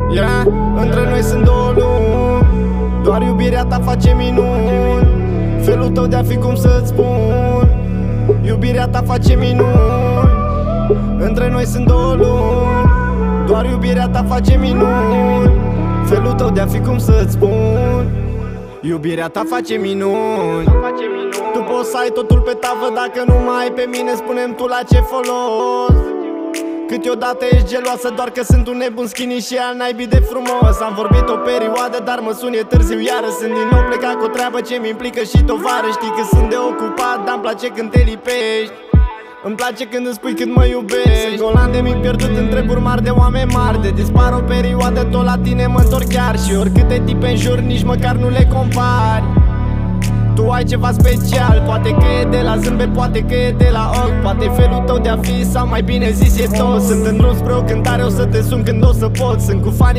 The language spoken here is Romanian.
Yeah, între noi sunt două lumi, doar iubirea ta face minuni. Felul tău de-a fi, cum să-ți spun, iubirea ta face minuni. Între noi sunt două lumi, doar iubirea ta face minuni. Felul tău de-a fi, cum să-ți spun, iubirea ta face minuni. Tu poți să ai totul pe tavă, dacă nu mai ai pe mine, spune-mi tu la ce folos. Câteodată ești geloasă doar că sunt un nebun skinny și al naibii de frumos. Am vorbit o perioadă, dar mă sun, e târziu iară. Sunt din nou plecat cu o treabă ce-mi implică și tovară. Știi că sunt de ocupat, dar-mi place când te lipești. Îmi place când îmi spui cât mă iubești. Sunt golan de mic pierdut în treburi mari de oameni mari. De dispar o perioadă, tot la tine mă întorc chiar. Și oricâte tipe în jur, nici măcar nu le compari. Tu ai ceva special, poate că e de la zâmbet, poate că e de la ochi, poate felul tău de-a fi, sau mai bine zis e tot. Sunt în drum spre o cântare, o să te sun când o să pot. Sunt cu fanii